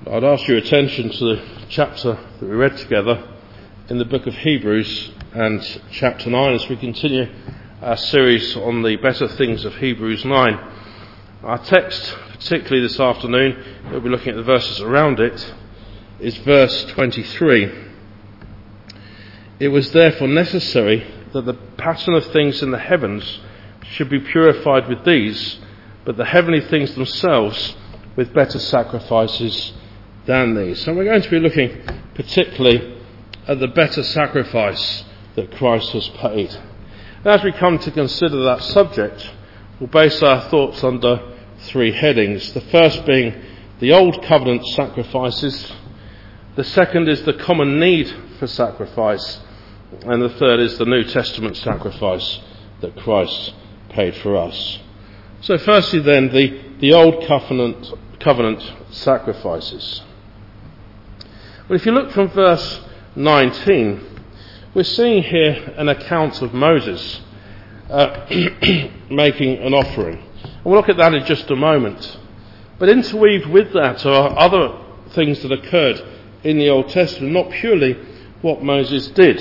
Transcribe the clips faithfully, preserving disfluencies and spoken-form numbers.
I'd ask your attention to the chapter that we read together in the book of Hebrews and chapter nine as we continue our series on the better things of Hebrews nine. Our text, particularly this afternoon, we'll be looking at the verses around it, is verse twenty-three. It was therefore necessary that the pattern of things in the heavens should be purified with these, but the heavenly things themselves with better sacrifices than these. So we're going to be looking particularly at the better sacrifice that Christ has paid. And as we come to consider that subject, we'll base our thoughts under three headings. The first being the Old Covenant sacrifices, the second is the common need for sacrifice, and the third is the New Testament sacrifice that Christ paid for us. So firstly then, the, the Old Covenant, covenant sacrifices. Well, if you look from verse nineteen, we're seeing here an account of Moses uh, making an offering. And we'll look at that in just a moment. But interweaved with that are other things that occurred in the Old Testament, not purely what Moses did.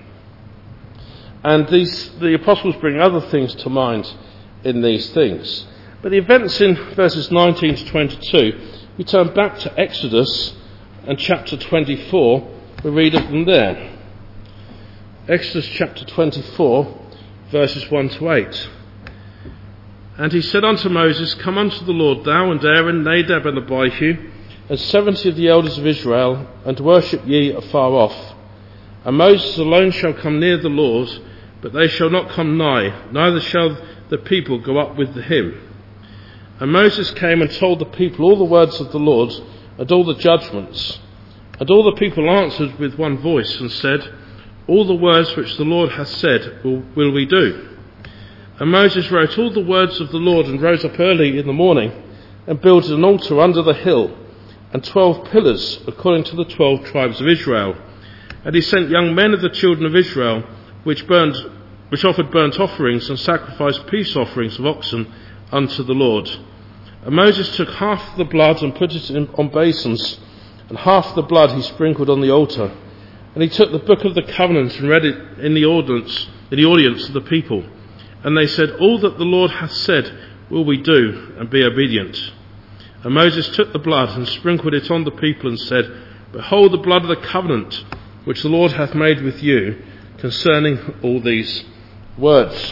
And these, the apostles bring other things to mind in these things. But the events in verses nineteen to twenty-two, we turn back to Exodus and chapter twenty-four, we read of them there. Exodus chapter twenty-four, verses one to eight. And he said unto Moses, Come unto the Lord, thou and Aaron, Nadab and Abihu, and seventy of the elders of Israel, and worship ye afar off. And Moses alone shall come near the Lord, but they shall not come nigh, neither shall the people go up with him. And Moses came and told the people all the words of the Lord, and all the judgments. And all the people answered with one voice, and said, All the words which the Lord hath said will, will we do. And Moses wrote all the words of the Lord, and rose up early in the morning, and builded an altar under the hill, and twelve pillars, according to the twelve tribes of Israel. And he sent young men of the children of Israel, which burned, which offered burnt offerings, and sacrificed peace offerings of oxen unto the Lord. And Moses took half the blood and put it in, on basins, and half the blood he sprinkled on the altar. And he took the book of the covenant and read it in the audience, in the audience of the people. And they said, All that the Lord hath said will we do, and be obedient. And Moses took the blood and sprinkled it on the people, and said, Behold the blood of the covenant which the Lord hath made with you concerning all these words.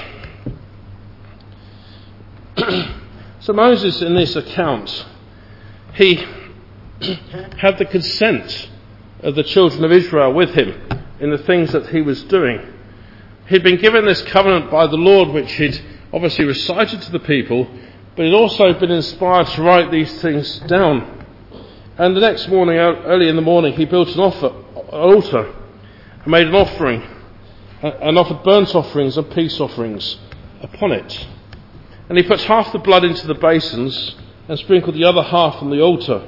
So Moses, in this account, he had the consent of the children of Israel with him in the things that he was doing. He'd been given this covenant by the Lord, which he'd obviously recited to the people, but he'd also been inspired to write these things down. And the next morning, early in the morning, he built an, offer, an altar and made an offering, and offered burnt offerings and peace offerings upon it. And he put half the blood into the basins and sprinkled the other half on the altar.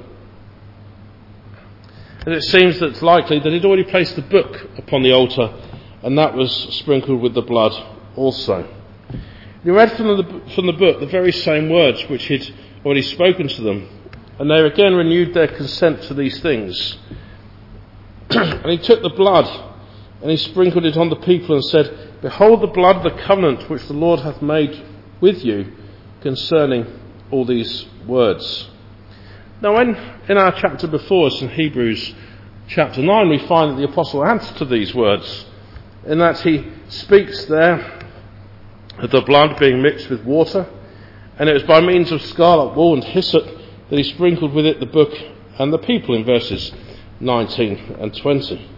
And it seems that it's likely that he'd already placed the book upon the altar, and that was sprinkled with the blood also. He read from the, from the book the very same words which he'd already spoken to them, and they again renewed their consent to these things. And he took the blood and he sprinkled it on the people and said, Behold the blood of the covenant which the Lord hath made with you concerning all these words. Now when, in our chapter before us in Hebrews chapter nine, we find that the apostle adds to these words, in that he speaks there of the blood being mixed with water, and it was by means of scarlet wool and hyssop that he sprinkled with it the book and the people, in verses nineteen and twenty.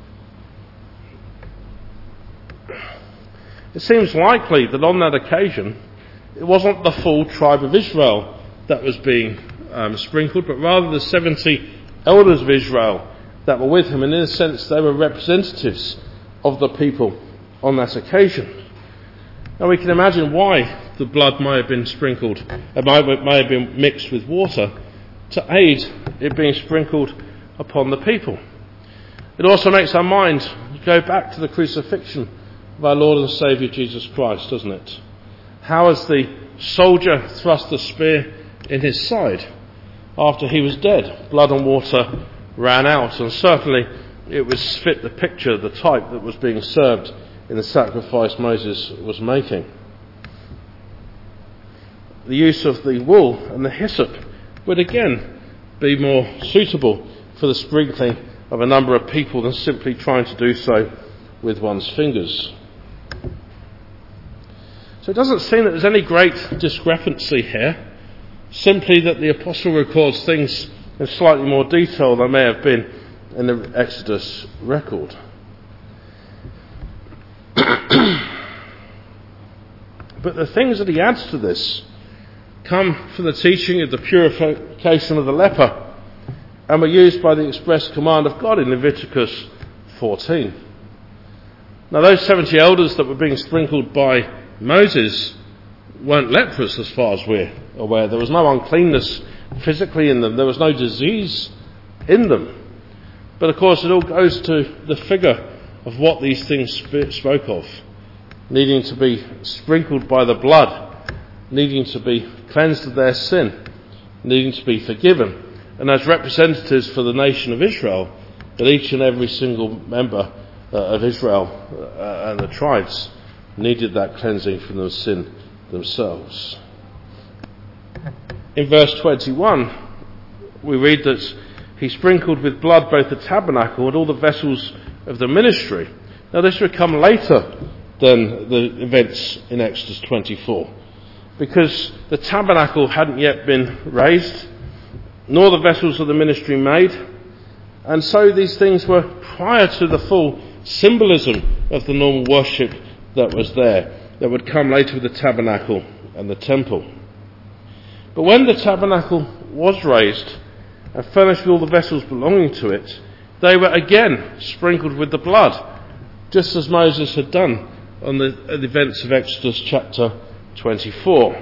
It seems likely that on that occasion it wasn't the full tribe of Israel that was being um, sprinkled, but rather the seventy elders of Israel that were with him, and in a sense they were representatives of the people on that occasion. Now we can imagine why the blood may have been sprinkled, it may have been mixed with water to aid it being sprinkled upon the people. It also makes our mind go back to the crucifixion of our Lord and Saviour Jesus Christ, doesn't it? How as the soldier thrust the spear in his side, after he was dead. Blood and water ran out, and certainly it was fit the picture, the type that was being served in the sacrifice Moses was making. The use of the wool and the hyssop would again be more suitable for the sprinkling of a number of people than simply trying to do so with one's fingers. So it doesn't seem that there's any great discrepancy here, simply that the apostle records things in slightly more detail than may have been in the Exodus record. But the things that he adds to this come from the teaching of the purification of the leper, and were used by the express command of God in Leviticus fourteen. Now those seventy elders that were being sprinkled by Moses weren't leprous as far as we're aware. There was no uncleanness physically in them. There was no disease in them. But of course it all goes to the figure of what these things spoke of. Needing to be sprinkled by the blood, needing to be cleansed of their sin, needing to be forgiven, and as representatives for the nation of Israel, that each and every single member uh, of Israel uh, and the tribes needed that cleansing from their sin themselves. In verse twenty-one, we read that he sprinkled with blood both the tabernacle and all the vessels of the ministry. Now this would come later than the events in Exodus twenty-four, because the tabernacle hadn't yet been raised, nor the vessels of the ministry made, and so these things were prior to the full symbolism of the normal worship that was there, that would come later with the tabernacle and the temple. But when the tabernacle was raised and furnished with all the vessels belonging to it, they were again sprinkled with the blood, just as Moses had done on the, the events of Exodus chapter twenty-four.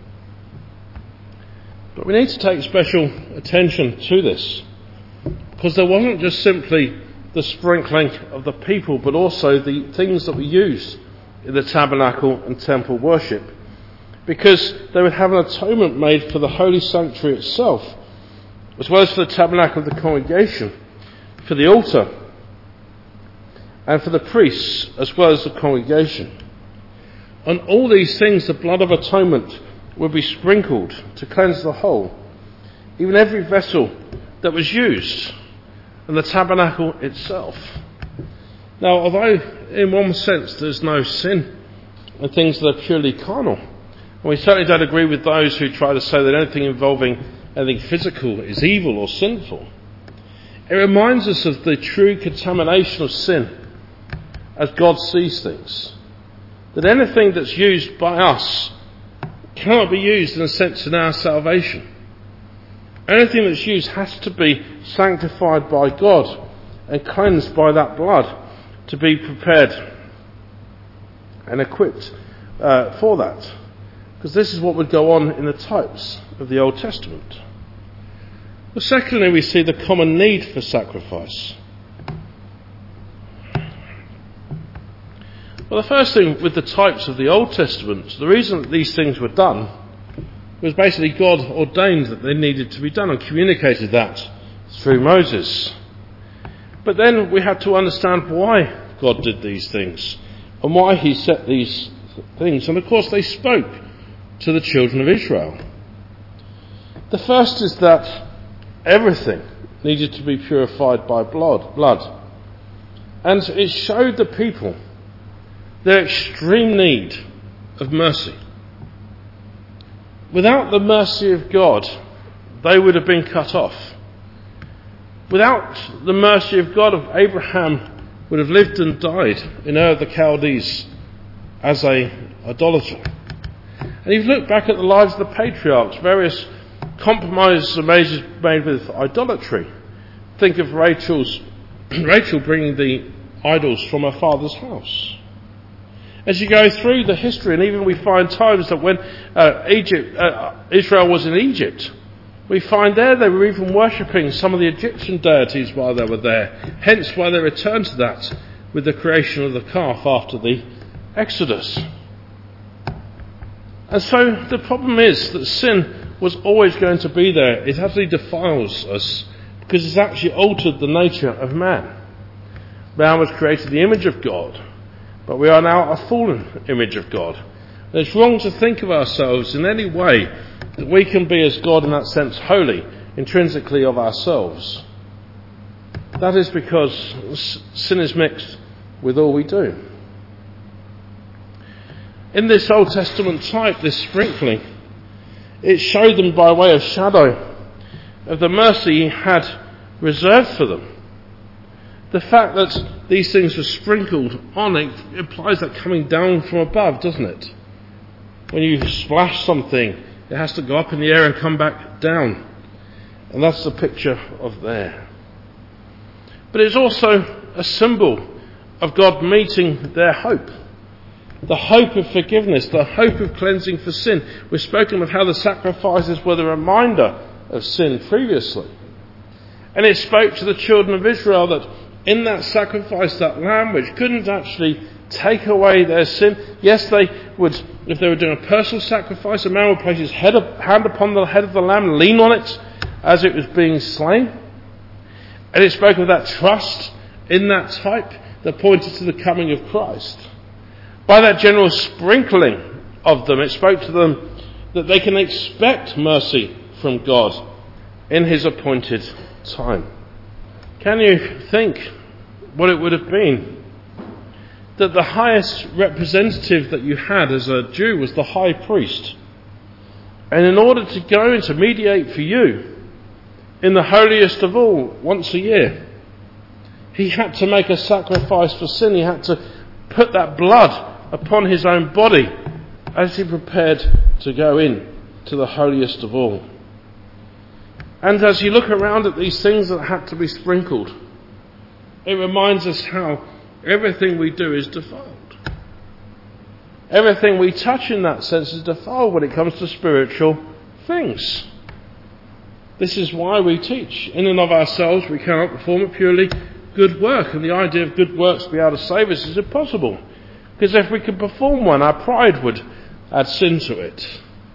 But we need to take special attention to this, because there wasn't just simply the sprinkling of the people, but also the things that were used in the tabernacle and temple worship, because they would have an atonement made for the holy sanctuary itself, as well as for the tabernacle of the congregation, for the altar, and for the priests, as well as the congregation. On all these things the blood of atonement would be sprinkled to cleanse the whole, even every vessel that was used, and the tabernacle itself. Now, although in one sense there's no sin and things that are purely carnal, and we certainly don't agree with those who try to say that anything involving anything physical is evil or sinful, it reminds us of the true contamination of sin as God sees things. That anything that's used by us cannot be used in a sense in our salvation. Anything that's used has to be sanctified by God and cleansed by that blood to be prepared and equipped uh, for that. Because this is what would go on in the types of the Old Testament. Well, secondly, we see the common need for sacrifice. Well, the first thing with the types of the Old Testament, the reason that these things were done was basically God ordained that they needed to be done and communicated that through Moses. But then we had to understand why God did these things and why he set these things. And of course they spoke to the children of Israel. The first is that everything needed to be purified by blood. blood. And it showed the people their extreme need of mercy. Without the mercy of God, they would have been cut off. Without the mercy of God, of Abraham would have lived and died in Ur of the Chaldees as a idolater. And if you look back at the lives of the patriarchs, various compromises are made with idolatry. Think of Rachel's, Rachel bringing the idols from her father's house. As you go through the history, and even we find times that when uh, Egypt, uh, Israel was in Egypt, we find there they were even worshipping some of the Egyptian deities while they were there. Hence why they returned to that with the creation of the calf after the Exodus. And so the problem is that sin was always going to be there. It utterly defiles us because it's actually altered the nature of man. Man was created in the image of God, but we are now a fallen image of God. And it's wrong to think of ourselves in any way that we can be as God in that sense holy, intrinsically of ourselves. That is because sin is mixed with all we do. In this Old Testament type, this sprinkling, it showed them by way of shadow of the mercy he had reserved for them. The fact that these things were sprinkled on it implies that coming down from above, doesn't it? When you splash something, it has to go up in the air and come back down. And that's the picture of there. But it's also a symbol of God meeting their hope. The hope of forgiveness, the hope of cleansing for sin. We've spoken of how the sacrifices were the reminder of sin previously. And it spoke to the children of Israel that in that sacrifice, that lamb which couldn't actually take away their sin, yes, they would, if they were doing a personal sacrifice, a man would place his head up, hand upon the head of the lamb, lean on it as it was being slain. And it spoke of that trust in that type that pointed to the coming of Christ. By that general sprinkling of them, it spoke to them that they can expect mercy from God in his appointed time. Can you think what it would have been that the highest representative that you had as a Jew was the high priest, and in order to go and to mediate for you in the holiest of all once a year, he had to make a sacrifice for sin. He had to put that blood upon his own body as he prepared to go in to the holiest of all. And as you look around at these things that had to be sprinkled, it reminds us how everything we do is defiled. Everything we touch in that sense is defiled when it comes to spiritual things. This is why we teach. In and of ourselves, we cannot perform a purely good work. And the idea of good works to be able to save us is impossible. Because if we could perform one, our pride would add sin to it.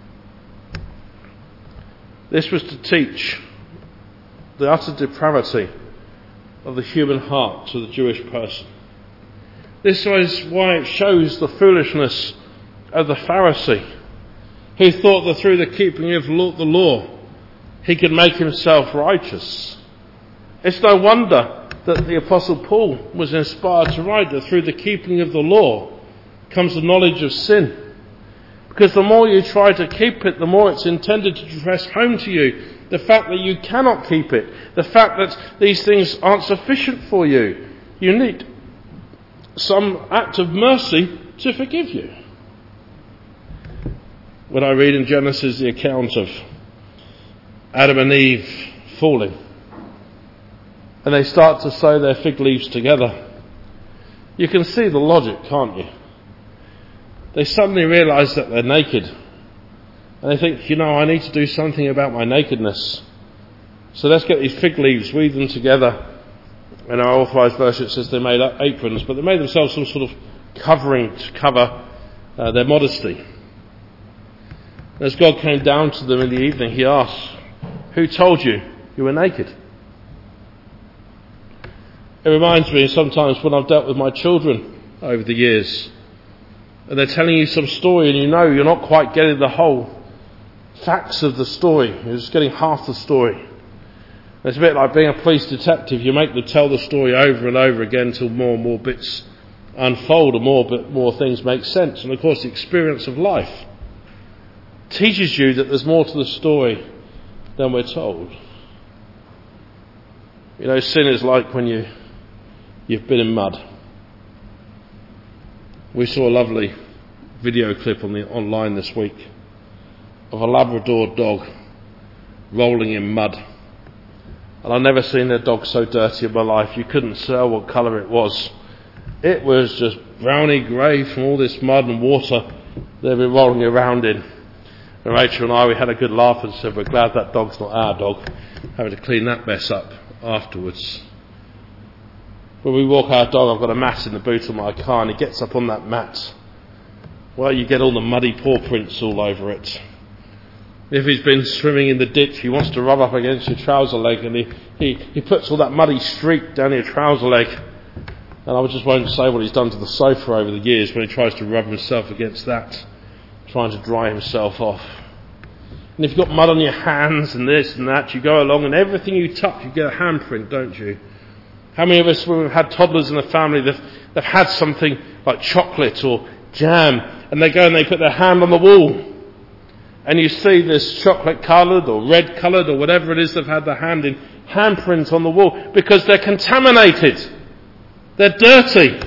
This was to teach the utter depravity of the human heart to the Jewish person. This is why it shows the foolishness of the Pharisee, who thought that through the keeping of the law, he could make himself righteous. It's no wonder that the Apostle Paul was inspired to write that through the keeping of the law comes the knowledge of sin. Because the more you try to keep it, the more it's intended to press home to you the fact that you cannot keep it, the fact that these things aren't sufficient for you. You need some act of mercy to forgive you. When I read in Genesis the account of Adam and Eve falling, and they start to sew their fig leaves together, you can see the logic, can't you? They suddenly realise that they're naked. And they think, you know, I need to do something about my nakedness. So let's get these fig leaves, weave them together. In our authorised version it says they made aprons, but they made themselves some sort of covering to cover uh, their modesty. As God came down to them in the evening, he asked, who told you you were naked? It reminds me sometimes when I've dealt with my children over the years, and they're telling you some story and you know you're not quite getting the whole facts of the story. You're just getting half the story. It's a bit like being a police detective. You make them tell the story over and over again until more and more bits unfold and more, but more things make sense. And of course the experience of life teaches you that there's more to the story than we're told. You know, sin is like when you, you've been in mud. We saw a lovely video clip on the online this week of a Labrador dog rolling in mud. And I've never seen a dog so dirty in my life. You couldn't tell what colour it was. It was just browny grey from all this mud and water they've been rolling around in. And Rachel and I, we had a good laugh and said, we're glad that dog's not our dog, having to clean that mess up afterwards. When we walk our dog, I've got a mat in the boot of my car, and he gets up on that mat. Well, you get all the muddy paw prints all over it. If he's been swimming in the ditch, he wants to rub up against your trouser leg, and he, he, he puts all that muddy streak down your trouser leg. And I just won't say what he's done to the sofa over the years when he tries to rub himself against that, trying to dry himself off. And if you've got mud on your hands and this and that, you go along and everything you touch, you get a handprint, don't you? How many of us, when we've had toddlers in the family, they've, they've had something like chocolate or jam, and they go and they put their hand on the wall, and you see this chocolate coloured or red coloured or whatever it is they've had their hand in, handprints on the wall, because they're contaminated. They're dirty.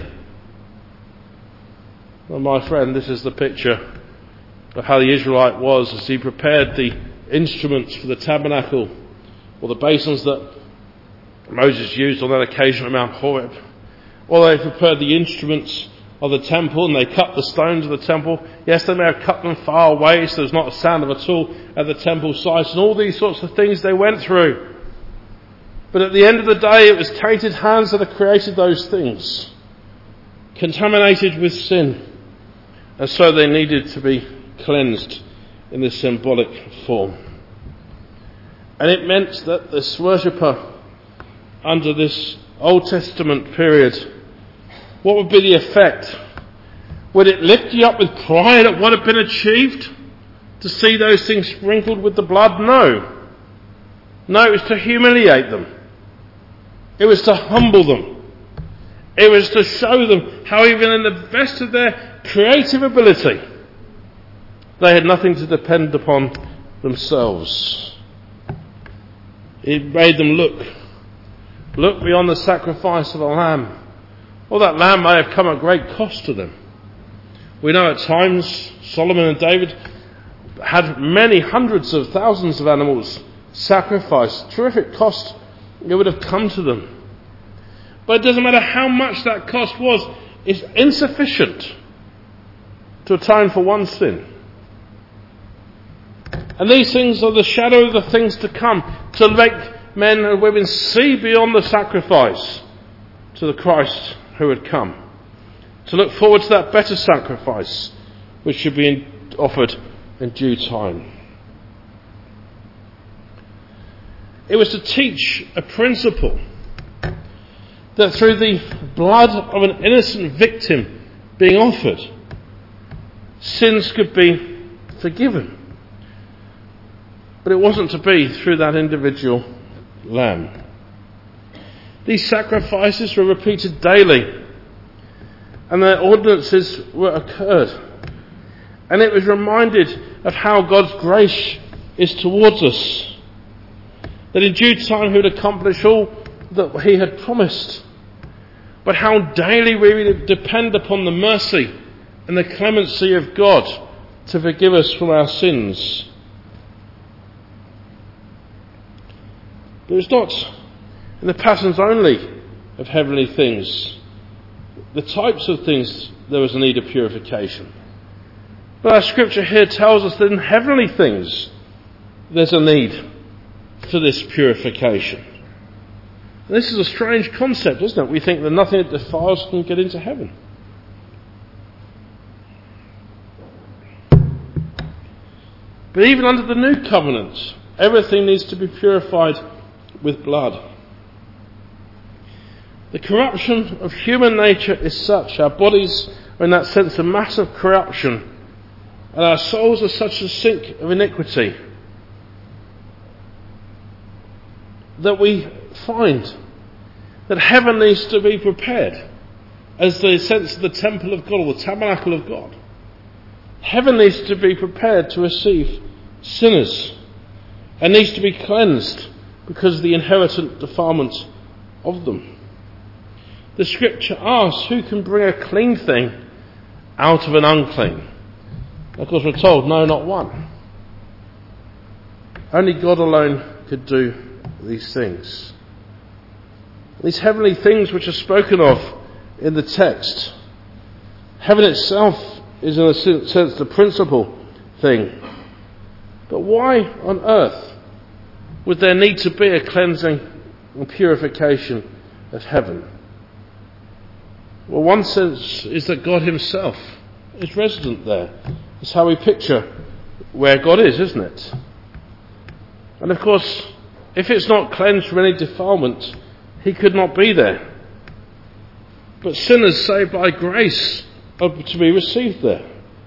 Well, my friend, this is the picture of how the Israelite was as he prepared the instruments for the tabernacle, or the basins that Moses used on that occasion at Mount Horeb. Or they prepared the instruments of the temple, and they cut the stones of the temple. Yes, they may have cut them far away, so there's not a sound of it at all at the temple sites, and all these sorts of things they went through. But at the end of the day, it was tainted hands that had created those things, contaminated with sin, and so they needed to be cleansed in this symbolic form. And it meant that this worshipper, under this Old Testament period, what would be the effect? Would it lift you up with pride at what had been achieved, to see those things sprinkled with the blood? No. No, it was to humiliate them. It was to humble them. It was to show them how even in the best of their creative ability, they had nothing to depend upon themselves. It made them look, look beyond the sacrifice of a lamb. Well, that lamb may have come at great cost to them. We know at times Solomon and David had many hundreds of thousands of animals sacrificed. Terrific cost it would have come to them. But it doesn't matter how much that cost was, it's insufficient to atone for one sin. And these things are the shadow of the things to come, to make men and women see beyond the sacrifice to the Christ who had come, to look forward to that better sacrifice which should be offered in due time. It was to teach a principle that through the blood of an innocent victim being offered, sins could be forgiven. But it wasn't to be through that individual lamb. These sacrifices were repeated daily, and their ordinances were occurred. And it was reminded of how God's grace is towards us, that in due time he would accomplish all that he had promised, but how daily we would depend upon the mercy and the clemency of God to forgive us from our sins. But it's not in the patterns only of heavenly things, the types of things there was a need of purification. But our scripture here tells us that in heavenly things there's a need for this purification. And this is a strange concept, isn't it? We think that nothing that defiles can get into heaven. But even under the new covenant, everything needs to be purified with blood. The corruption of human nature is such, our bodies are in that sense a mass of corruption, and our souls are such a sink of iniquity, that we find that heaven needs to be prepared as the sense of the temple of God, or the tabernacle of God. Heaven needs to be prepared to receive sinners, and needs to be cleansed because of the inherent defilement of them. The scripture asks, who can bring a clean thing out of an unclean? Of course we're told, no, not one. Only God alone could do these things. These heavenly things which are spoken of in the text, heaven itself is in a sense the principal thing. But why on earth would there need to be a cleansing and purification of heaven? Well, one sense is that God himself is resident there. It's how we picture where God is, isn't it? And of course, if it's not cleansed from any defilement, he could not be there. But sinners saved by grace are to be received there.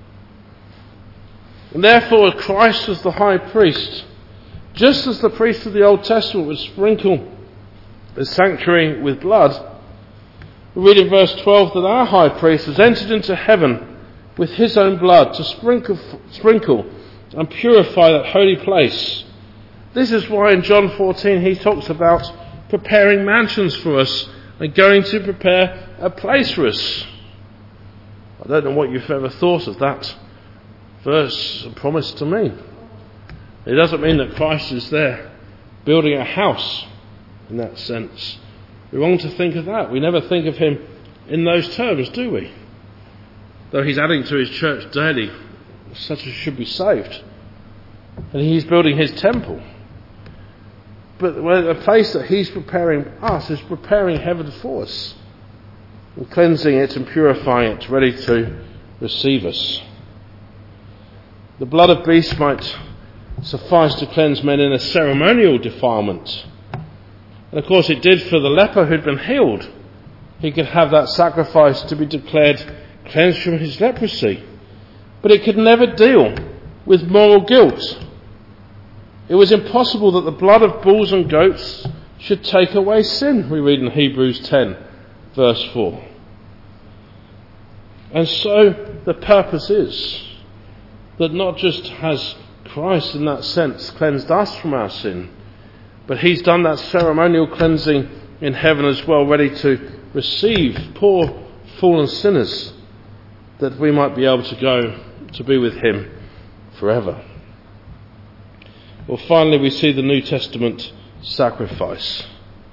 And therefore, Christ as the high priest, just as the priest of the Old Testament would sprinkle the sanctuary with blood, we read in verse twelve that our high priest has entered into heaven with his own blood to sprinkle, sprinkle and purify that holy place. This is why in John fourteen he talks about preparing mansions for us and going to prepare a place for us. I don't know what you've ever thought of that verse and promise to me. It doesn't mean that Christ is there building a house in that sense. We're wrong to think of that. We never think of him in those terms, do we? Though he's adding to his church daily, such as should be saved. And he's building his temple. But the place that he's preparing us is preparing heaven for us, and cleansing it and purifying it, ready to receive us. The blood of beasts might suffice to cleanse men in a ceremonial defilement. And of course it did for the leper who'd been healed. He could have that sacrifice to be declared cleansed from his leprosy. But it could never deal with moral guilt. It was impossible that the blood of bulls and goats should take away sin, we read in Hebrews ten, verse four. And so the purpose is that not just has Christ in that sense cleansed us from our sin, but he's done that ceremonial cleansing in heaven as well, ready to receive poor fallen sinners, that we might be able to go to be with him forever. Well, finally we see the New Testament sacrifice.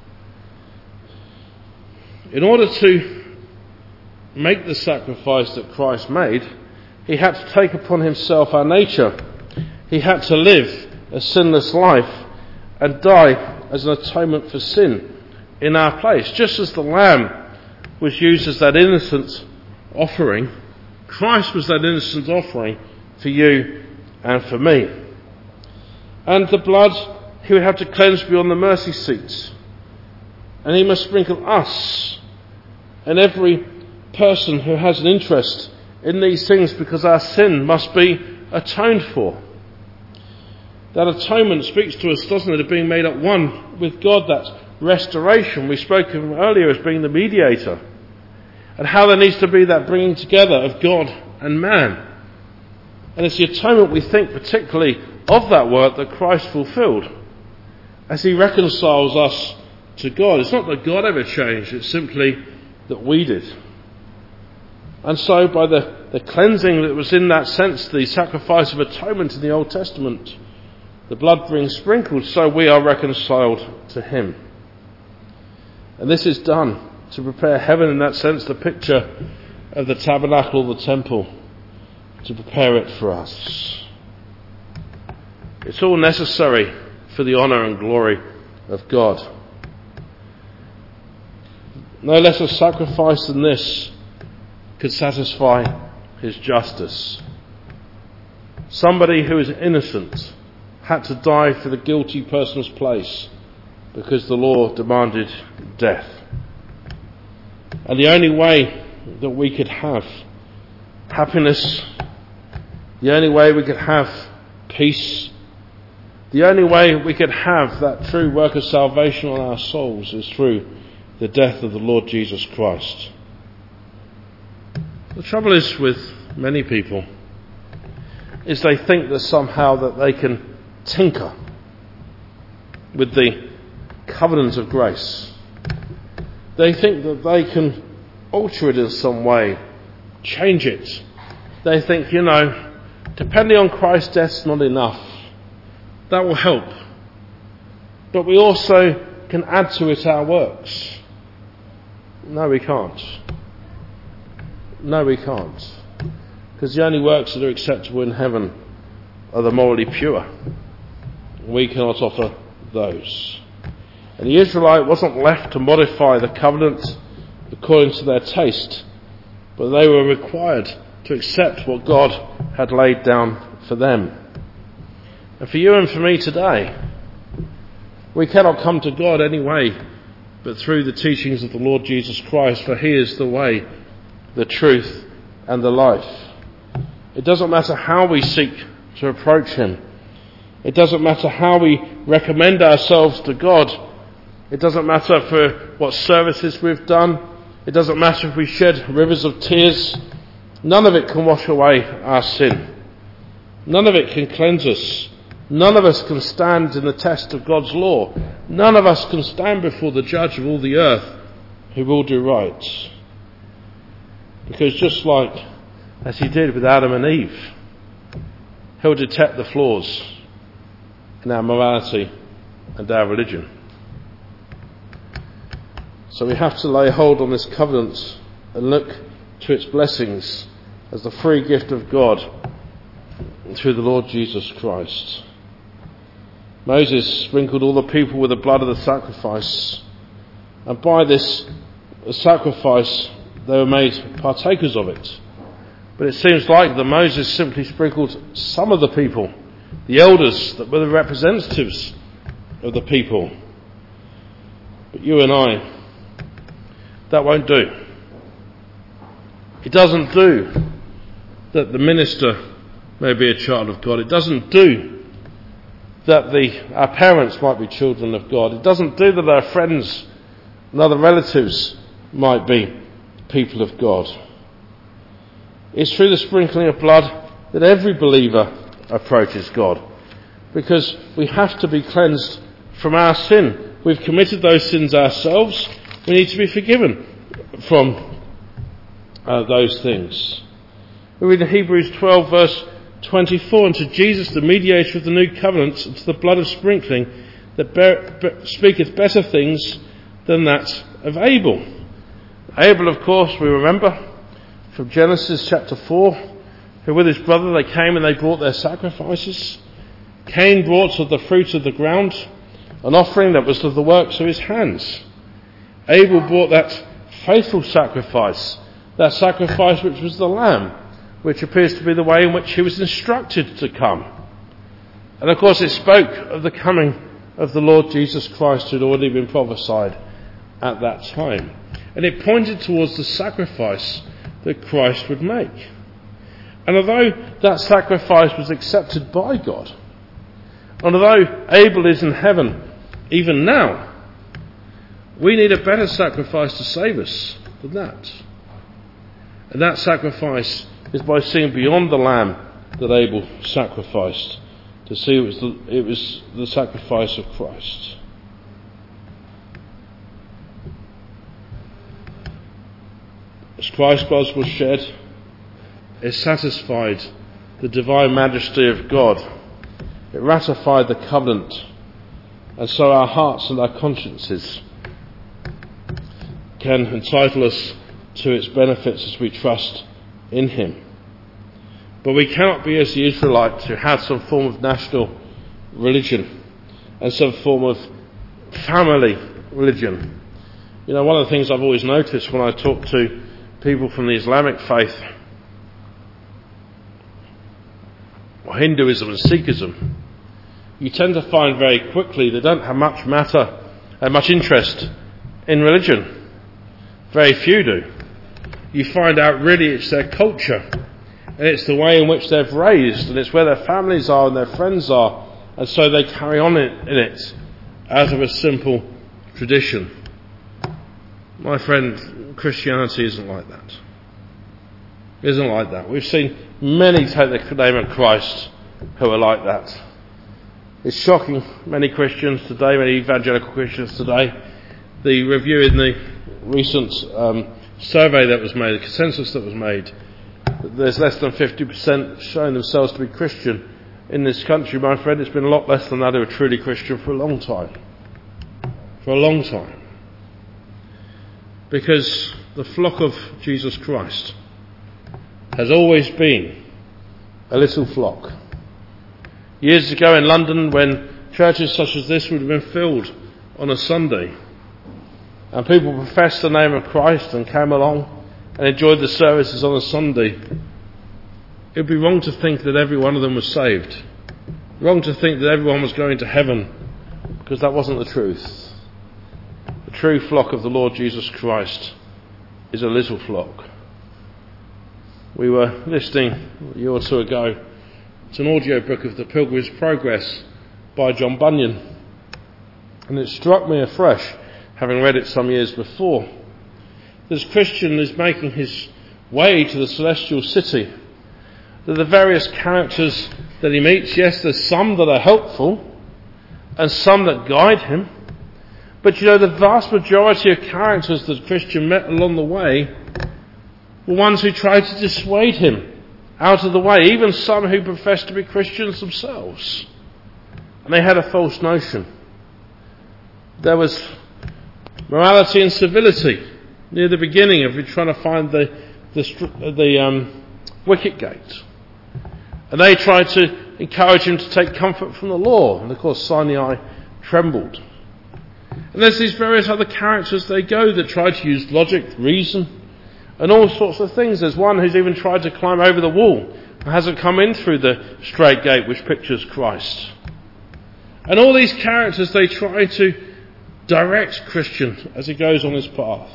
In order to make the sacrifice that Christ made, he had to take upon himself our nature. He had to live a sinless life and die as an atonement for sin in our place. Just as the lamb was used as that innocent offering, Christ was that innocent offering for you and for me. And the blood he would have to cleanse beyond the mercy seats. And he must sprinkle us and every person who has an interest in these things, because our sin must be atoned for. That atonement speaks to us, doesn't it, of being made at one with God, that restoration we spoke of earlier as being the mediator, and how there needs to be that bringing together of God and man. And it's the atonement, we think, particularly of that work that Christ fulfilled as he reconciles us to God. It's not that God ever changed, it's simply that we did. And so by the, the cleansing that was in that sense, the sacrifice of atonement in the Old Testament, the blood being sprinkled, so we are reconciled to him. And this is done to prepare heaven, in that sense, the picture of the tabernacle, the temple, to prepare it for us. It's all necessary for the honour and glory of God. No less a sacrifice than this could satisfy his justice. Somebody who is innocent had to die for the guilty person's place because the law demanded death. And the only way that we could have happiness, the only way we could have peace, the only way we could have that true work of salvation on our souls is through the death of the Lord Jesus Christ. The trouble is with many people is they think that somehow that they can tinker with the covenant of grace. They think that they can alter it in some way, change it. They think, you know, depending on Christ's death's not enough. That will help. But we also can add to it our works. No, we can't. No, we can't. Because the only works that are acceptable in heaven are the morally pure. We cannot offer those. And the Israelite wasn't left to modify the covenant according to their taste, but they were required to accept what God had laid down for them. And for you and for me today, We cannot come to God any way but through the teachings of the Lord Jesus Christ, for he is the way, the truth, and the life. It doesn't matter how we seek to approach him. It doesn't matter how we recommend ourselves to God. It doesn't matter for what services we've done. It doesn't matter if we shed rivers of tears. None of it can wash away our sin. None of it can cleanse us. None of us can stand in the test of God's law. None of us can stand before the judge of all the earth who will do right. Because just like as he did with Adam and Eve, he'll detect the flaws in our morality and our religion. So we have to lay hold on this covenant and look to its blessings as the free gift of God through the Lord Jesus Christ. Moses sprinkled all the people with the blood of the sacrifice, and by this sacrifice they were made partakers of it. But it seems like that Moses simply sprinkled some of the people, the elders that were the representatives of the people. But you and I, that won't do. It doesn't do that the minister may be a child of God. It doesn't do that the, our parents might be children of God. It doesn't do that our friends and other relatives might be people of God. It's through the sprinkling of blood that every believer approaches God, because we have to be cleansed from our sin. We've committed those sins ourselves. We need to be forgiven from uh, those things. We read in Hebrews twelve verse twenty-four, "And to Jesus the mediator of the new covenant, and to the blood of sprinkling that bear, be, speaketh better things than that of Abel." Abel, of course, we remember from Genesis chapter four, who with his brother they came and they brought their sacrifices. Cain brought of the fruit of the ground an offering that was of the works of his hands. Abel brought that faithful sacrifice, that sacrifice which was the lamb, which appears to be the way in which he was instructed to come. And of course it spoke of the coming of the Lord Jesus Christ, who had already been prophesied at that time. And it pointed towards the sacrifice that Christ would make. And although that sacrifice was accepted by God, and although Abel is in heaven even now, we need a better sacrifice to save us than that. And that sacrifice is by seeing beyond the lamb that Abel sacrificed, to see it was the, it was the sacrifice of Christ. As Christ's blood was shed, it satisfied the divine majesty of God. It ratified the covenant, and so our hearts and our consciences can entitle us to its benefits as we trust in him. But we cannot be as the Israelites, who had some form of national religion and some form of family religion. You know, one of the things I've always noticed when I talk to people from the Islamic faith, or Hinduism and Sikhism, you tend to find very quickly they don't have much matter and much interest in religion. Very few do. You find out really it's their culture, and it's the way in which they've raised, and it's where their families are and their friends are, and so they carry on in it out of a simple tradition. My friend, Christianity isn't like that. It isn't like that. We've seen many take the name of Christ who are like that. It's shocking, many Christians today, many evangelical Christians today, the review in the recent um, survey that was made, the consensus that was made, there's less than fifty percent showing themselves to be Christian in this country. My friend, it's been a lot less than that who are truly Christian for a long time. For a long time. Because the flock of Jesus Christ has always been a little flock. Years ago in London, when churches such as this would have been filled on a Sunday, and people professed the name of Christ and came along and enjoyed the services on a Sunday, it would be wrong to think that every one of them was saved. Wrong to think that everyone was going to heaven because that wasn't the truth. The true flock of the Lord Jesus Christ is a little flock. We were listening a year or two ago to an audio book of The Pilgrim's Progress by John Bunyan, and it struck me afresh, having read it some years before. This Christian is making his way to the celestial city. That the various characters that he meets, yes, there's some that are helpful and some that guide him. But you know, the vast majority of characters that Christian met along the way were ones who tried to dissuade him out of the way, even some who professed to be Christians themselves. And they had a false notion. There was morality and civility near the beginning of trying to find the the, the um, wicket gate. And they tried to encourage him to take comfort from the law. And of course Sinai trembled. And there's these various other characters they go that try to use logic, reason, and all sorts of things. There's one who's even tried to climb over the wall and hasn't come in through the straight gate which pictures Christ. And all these characters, they try to direct Christian as he goes on his path.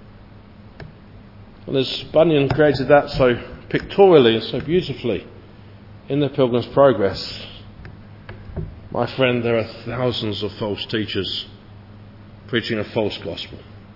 And as Bunyan created that so pictorially and so beautifully in The Pilgrim's Progress, my friend, there are thousands of false teachers preaching a false gospel.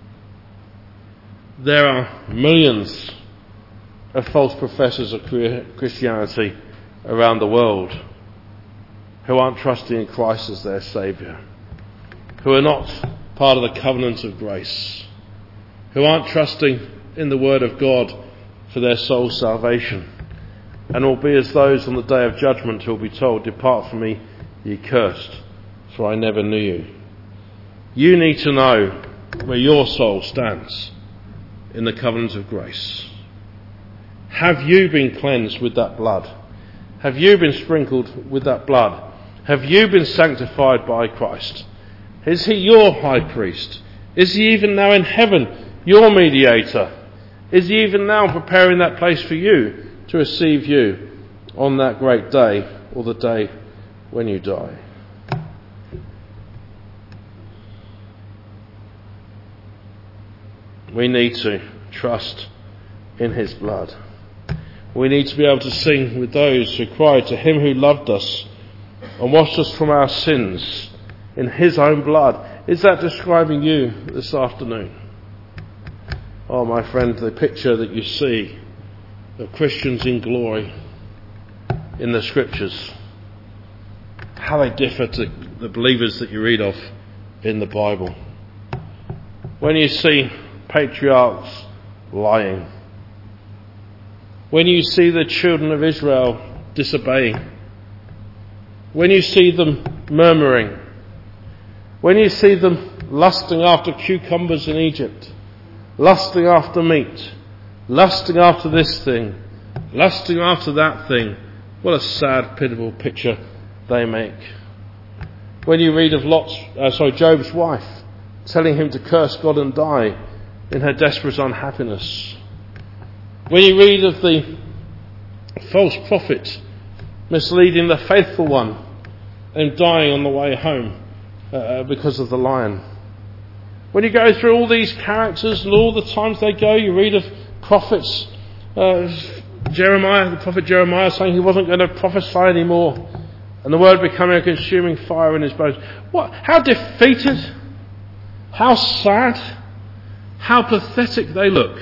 There are millions of false professors of Christianity around the world who aren't trusting in Christ as their Saviour, who are not part of the covenant of grace, who aren't trusting in the Word of God for their soul's salvation, and will be as those on the day of judgment who will be told, "Depart from me, ye cursed, for I never knew you." You need to know where your soul stands in the covenant of grace. Have you been cleansed with that blood? Have you been sprinkled with that blood? Have you been sanctified by Christ? Is he your high priest? Is he even now in heaven, your mediator? Is he even now preparing that place for you to receive you on that great day, or the day when you die? We need to trust in his blood. We need to be able to sing with those who cry to him who loved us and washed us from our sins in his own blood. Is that describing you this afternoon? Oh, my friend, the picture that you see of Christians in glory in the Scriptures, how they differ to the believers that you read of in the Bible. When you see patriarchs lying, when you see the children of Israel disobeying, when you see them murmuring, when you see them lusting after cucumbers in Egypt, lusting after meat, lusting after this thing, lusting after that thing, what a sad, pitiable picture they make. When you read of Lot's, uh, sorry, Job's wife telling him to curse God and die in her desperate unhappiness. When you read of the false prophet misleading the faithful one and dying on the way home uh, because of the lion. When you go through all these characters and all the times they go, you read of prophets, uh, Jeremiah, the prophet Jeremiah saying he wasn't going to prophesy anymore, and the word becoming a consuming fire in his bones. What? How defeated, how sad, how pathetic they look.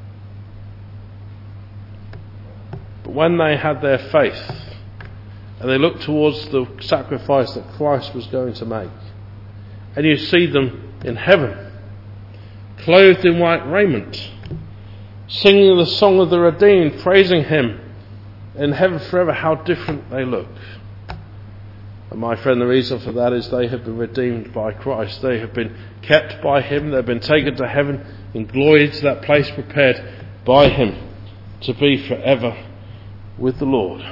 But when they had their faith and they looked towards the sacrifice that Christ was going to make, and you see them in heaven, clothed in white raiment, singing the song of the redeemed, praising him in heaven forever, how different they look. And my friend, the reason for that is they have been redeemed by Christ. They have been kept by him. They've been taken to heaven in glory, to that place prepared by him to be forever with the Lord.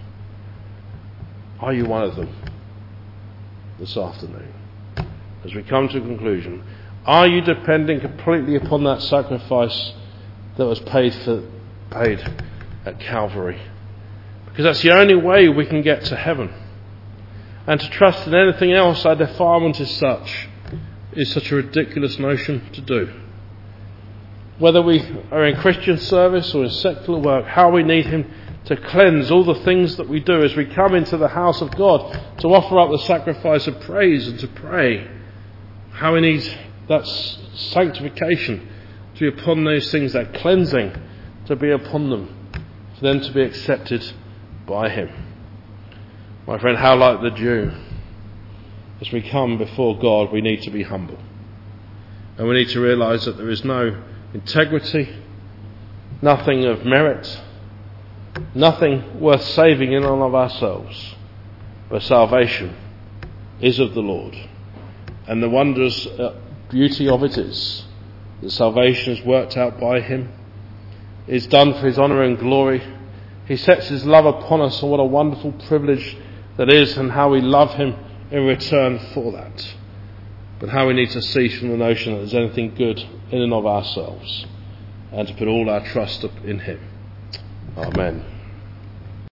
Are you one of them this afternoon? As we come to a conclusion, are you depending completely upon that sacrifice that was paid for, paid at Calvary? Because that's the only way we can get to heaven. And to trust in anything else, our defilement is such, is such a ridiculous notion to do. Whether we are in Christian service or in secular work, how we need him to cleanse all the things that we do as we come into the house of God to offer up the sacrifice of praise and to pray. How we need that sanctification to be upon those things, that cleansing to be upon them, for them to be accepted by him. My friend, how like the Jew, as we come before God, we need to be humble. And we need to realise that there is no integrity, nothing of merit, nothing worth saving in and of ourselves, but salvation is of the Lord. And the wondrous uh, beauty of it is that salvation is worked out by him, is done for his honour and glory. He sets his love upon us, and what a wonderful privilege that is, and how we love him in return for that. But how we need to cease from the notion that there's anything good in and of ourselves, and to put all our trust up in him. Amen.